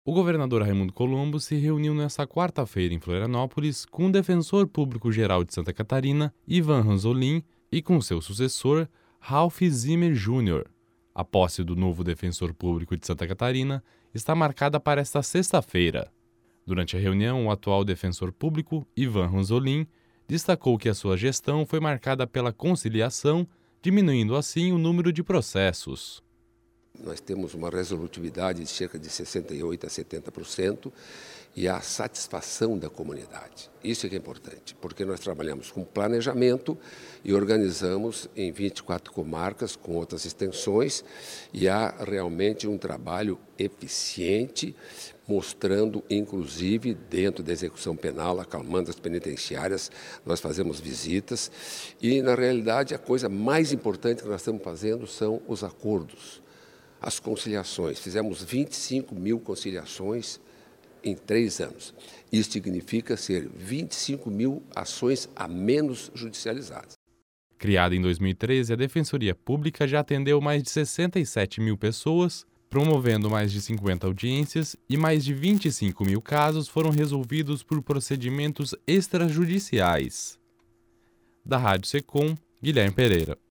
O governador Raimundo Colombo se reuniu nesta quarta-feira em Florianópolis com o defensor público-geral de Santa Catarina, Ivan Ranzolin, e com seu sucessor, Ralph Zimmer Jr. A posse do novo defensor público de Santa Catarina está marcada para esta sexta-feira. Durante a reunião, o atual defensor público, Ivan Ranzolin, destacou que a sua gestão foi marcada pela conciliação, diminuindo assim o número de processos. Nós temos uma resolutividade de cerca de 68% a 70% e a satisfação da comunidade. Isso é que é importante, porque nós trabalhamos com planejamento e organizamos em 24 comarcas com outras extensões e há realmente um trabalho eficiente, mostrando, inclusive, dentro da execução penal, acalmando as penitenciárias, nós fazemos visitas e, na realidade, a coisa mais importante que nós estamos fazendo são os acordos. As conciliações, fizemos 25 mil conciliações em 3 anos. Isso significa ser 25 mil ações a menos judicializadas. Criada em 2013, a Defensoria Pública já atendeu mais de 67 mil pessoas, promovendo mais de 50 audiências e mais de 25 mil casos foram resolvidos por procedimentos extrajudiciais. Da Rádio Secom, Guilherme Pereira.